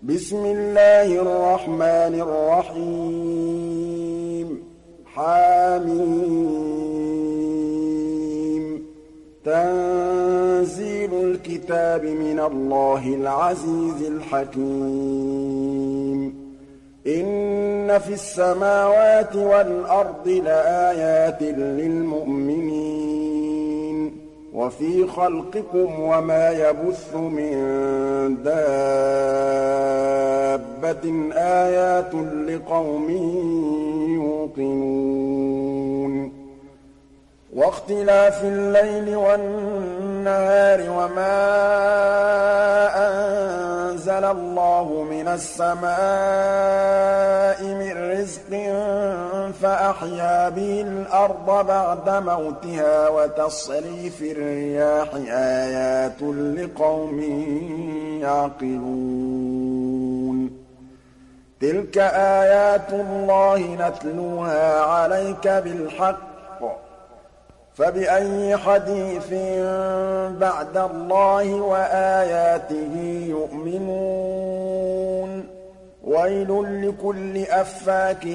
بسم الله الرحمن الرحيم حم تنزيل الكتاب من الله العزيز الحكيم إن في السماوات والأرض لآيات للمؤمنين وفي خلقكم وما يبث من دابة آيات لقوم يوقنون واختلاف الليل والنهار وما أنزل الله من السماء من رزق فأحيا به الأرض بعد موتها وتصريف الرياح آيات لقوم يعقلون تلك آيات الله نتلوها عليك بالحق فبأي حديث بعد الله وآياته يؤمنون ويل لكل أفاك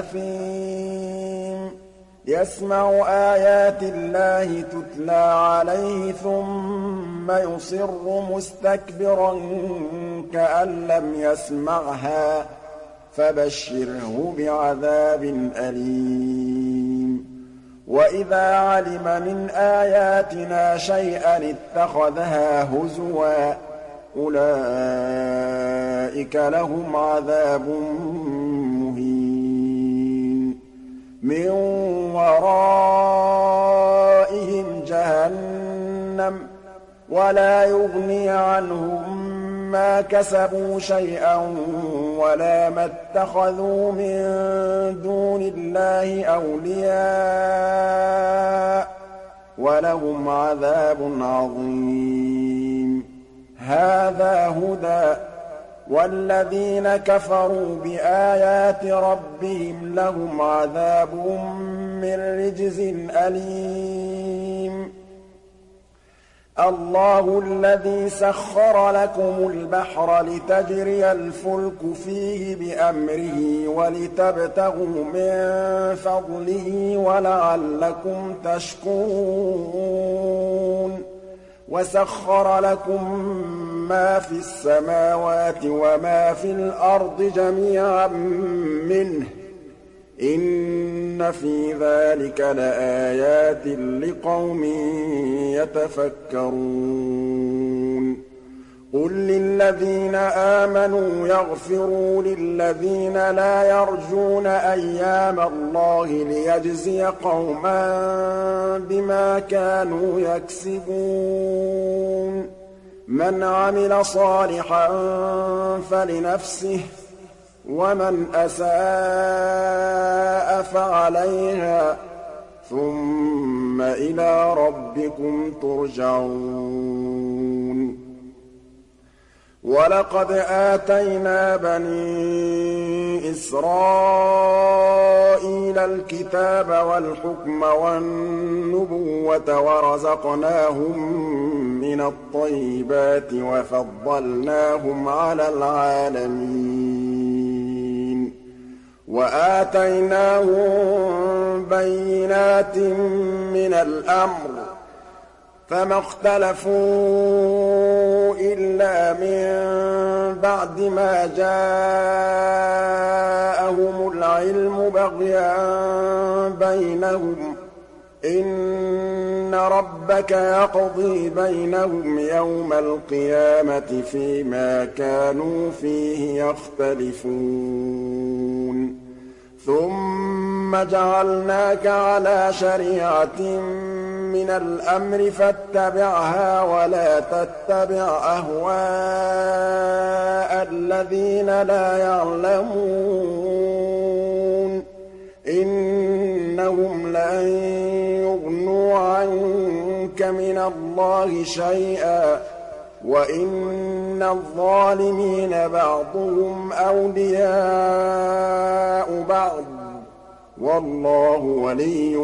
أثيم يسمع آيات الله تتلى عليه ثم يصر مستكبرا كأن لم يسمعها فبشره بعذاب أليم وإذا علم من آياتنا شيئا اتخذها هزوا أولئك لهم عذاب مهين من ورائهم جهنم ولا يغني عنهم ما كسبوا شيئا ولا ما اتخذوا من دون الله أولياء ولهم عذاب عظيم هذا هدى والذين كفروا بآيات ربهم لهم عذاب من رجز أليم الله الذي سخر لكم البحر لتجري الفلك فيه بأمره ولتبتغوا من فضله ولعلكم تشكرون وسخر لكم ما في السماوات وما في الأرض جميعا منه إن في ذلك لآيات لقوم يتفكرون قل للذين آمنوا يغفروا للذين لا يرجون أيام الله ليجزي قوما بما كانوا يكسبون من عمل صالحا فلنفسه ومن أساء فعليها ثم إلى ربكم ترجعون ولقد آتينا بني إسرائيل الكتاب والحكم والنبوة ورزقناهم من الطيبات وفضلناهم على العالمين وآتيناهم بينات من الأمر فما اختلفوا إلا من بعد ما جاءهم العلم بغيا بينهم إن ربك يقضي بينهم يوم القيامة فيما كانوا فيه يختلفون ثم جعلناك على شريعة من الأمر فاتبعها ولا تتبع أهواء الذين لا يعلمون إنهم لن يغنوا عنك من الله شيئا وإن الظالمين بعضهم أولياء بعض والله ولي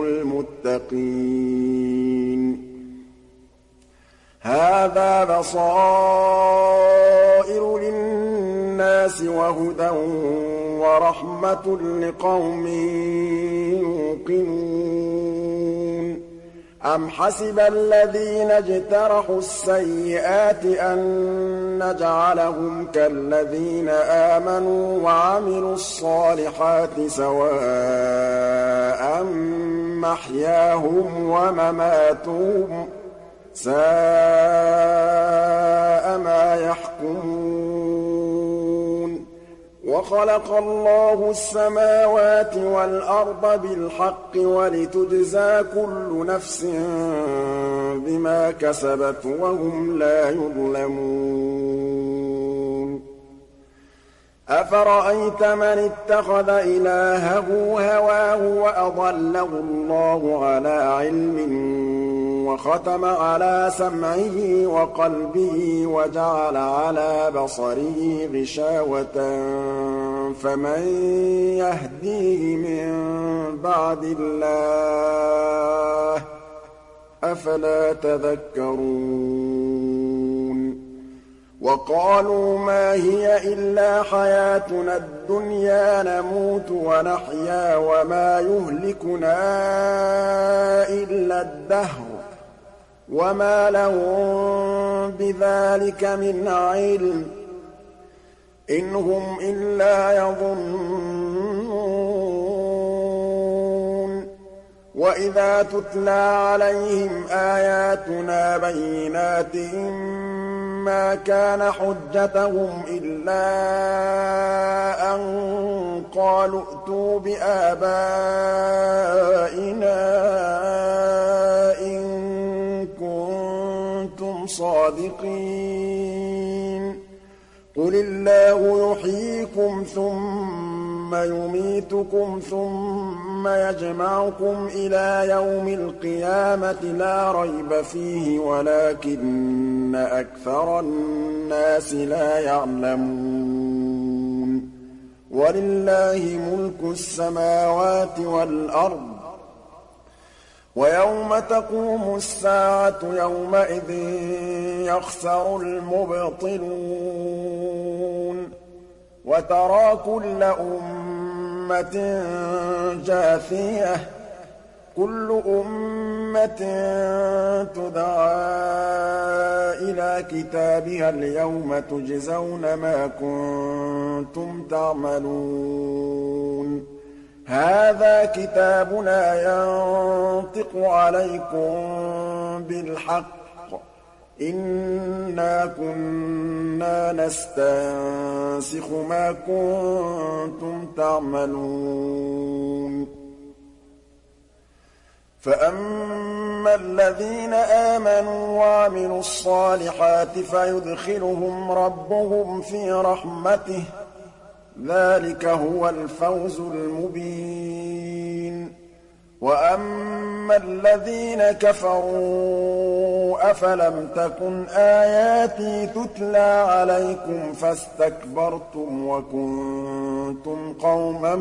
المتقين هذا بصائر للناس لِّلنَّاسِ وَهُدًى وَرَحْمَةٌ لِّقَوْمٍ يُوقِنُونَ أَمْ حَسِبَ الَّذِينَ اجْتَرَحُوا السَّيِّئَاتِ أَن نَّجْعَلَهُمْ كَالَّذِينَ آمَنُوا وَعَمِلُوا الصَّالِحَاتِ سَوَاءً مَّحْيَاهُمْ وَمَمَاتُهُمْ ۚ سَاءَ مَا يَحْكُمُونَ وَخَلَقَ اللَّهُ السَّمَاوَاتِ وَالْأَرْضَ بِالْحَقِّ وَلِتُجْزَىٰ كُلُّ نَفْسٍ بِمَا كَسَبَتْ وَهُمْ لَا يُظْلَمُونَ أَفَرَأَيْتَ مَنِ اتَّخَذَ إِلَٰهَهُ هَوَاهُ وَأَضَلَّهُ اللَّهُ عَلَىٰ عِلْمٍ وَخَتَمَ عَلَىٰ سَمْعِهِ وَقَلْبِهِ وَجَعَلَ عَلَىٰ بَصَرِهِ غِشَاوَةً فَمَن يَهْدِيهِ مِن بَعْدِ اللَّهِ ۚ أَفَلَا تَذَكَّرُونَ وَقَالُوا مَا هِيَ إِلَّا حَيَاتُنَا الدُّنْيَا نَمُوتُ وَنَحْيَا وَمَا يُهْلِكُنَا إِلَّا الدَّهْرُ وَمَا لَهُم بِذَٰلِكَ مِنْ عِلْمٍ ۖ إِنْ هُمْ إِلَّا يَظُنُّونَ وَإِذَا تُتْلَىٰ عَلَيْهِمْ آيَاتُنَا بَيِّنَاتٍ مَّا كَانَ حُجَّتَهُمْ إِلَّا أَن قَالُوا ائْتُوا بِآبَائِنَا إِن كُنتُمْ صَادِقِينَ قُلِ اللَّهُ يُحْيِيكُمْ ثُمَّ يُمِيتُكُمْ ثُمَّ يَجْمَعُكُمْ إِلَىٰ يَوْمِ الْقِيَامَةِ لَا رَيْبَ فِيهِ وَلَٰكِنَّ أَكْثَرَ النَّاسِ لَا يَعْلَمُونَ وَلِلَّهِ مُلْكُ السَّمَاوَاتِ وَالْأَرْضِ ۚ وَيَوْمَ تَقُومُ السَّاعَةُ يَوْمَئِذٍ يَخْسَرُ الْمُبْطِلُونَ وَتَرَىٰ كُلَّ أُمَّةٍ جَاثِيَةً ۚ كُلُّ أُمَّةٍ تُدْعَىٰ إِلَىٰ كِتَابِهَا الْيَوْمَ تُجْزَوْنَ مَا كُنتُمْ تَعْمَلُونَ هَٰذَا كِتَابُنَا يَنطِقُ عَلَيْكُم بِالْحَقِّ ۚ إِنَّا كُنَّا نَسْتَنسِخُ مَا كُنتُمْ تَعْمَلُونَ فَأَمَّا الَّذِينَ آمَنُوا وَعَمِلُوا الصَّالِحَاتِ فَيُدْخِلُهُمْ رَبُّهُمْ فِي رَحْمَتِهِ ۚ ذَٰلِكَ هُوَ الْفَوْزُ الْمُبِينُ وَأَمَّا الَّذِينَ كَفَرُوا أَفَلَمْ تَكُنْ آيَاتِي تُتْلَىٰ عَلَيْكُمْ فَاسْتَكْبَرْتُمْ وَكُنتُمْ قَوْمًا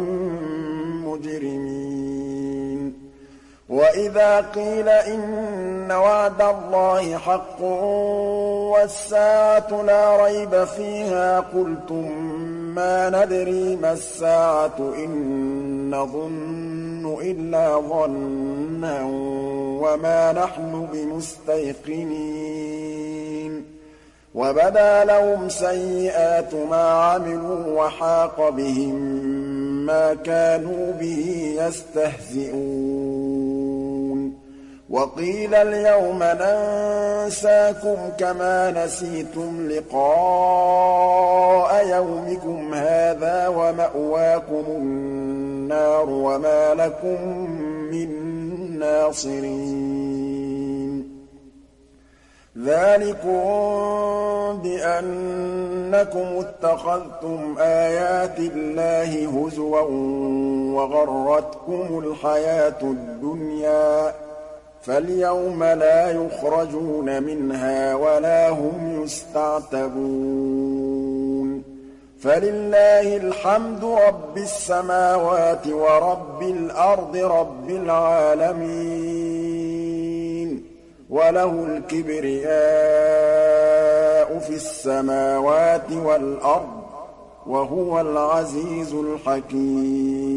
مُّجْرِمِينَ وَإِذَا قِيلَ إِنَّ وَعْدَ اللَّهِ حَقٌّ وَالسَّاعَةُ لَا رَيْبَ فِيهَا قُلْتُم مَّا نَدْرِي مَا السَّاعَةُ إِن نَّظُنُّ إِلَّا ظَنًّا وَمَا نَحْنُ بِمُسْتَيْقِنِينَ وَبَدَا لَهُمْ سَيِّئَاتُ مَا عَمِلُوا وَحَاقَ بِهِم مَّا كَانُوا بِهِ يَسْتَهْزِئُونَ وَقِيلَ الْيَوْمَ نَنسَاكُمْ كَمَا نَسِيتُمْ لِقَاءَ يَوْمِكُمْ هَٰذَا وَمَأْوَاكُمُ النَّارُ وَمَا لَكُم مِّن نَّاصِرِينَ ذَٰلِكُم بِأَنَّكُمُ اتَّخَذْتُمْ آيَاتِ اللَّهِ هُزُوًا وَغَرَّتْكُمُ الْحَيَاةُ الدُّنْيَا فَالْيَوْمَ لَا يُخْرَجُونَ مِنْهَا وَلَا هُمْ يُسْتَعْتَبُونَ فَلِلَّهِ الْحَمْدُ رَبِّ السَّمَاوَاتِ وَرَبِّ الْأَرْضِ رَبِّ الْعَالَمِينَ وَلَهُ الْكِبْرِيَاءُ فِي السَّمَاوَاتِ وَالْأَرْضِ وَهُوَ الْعَزِيزُ الْحَكِيمُ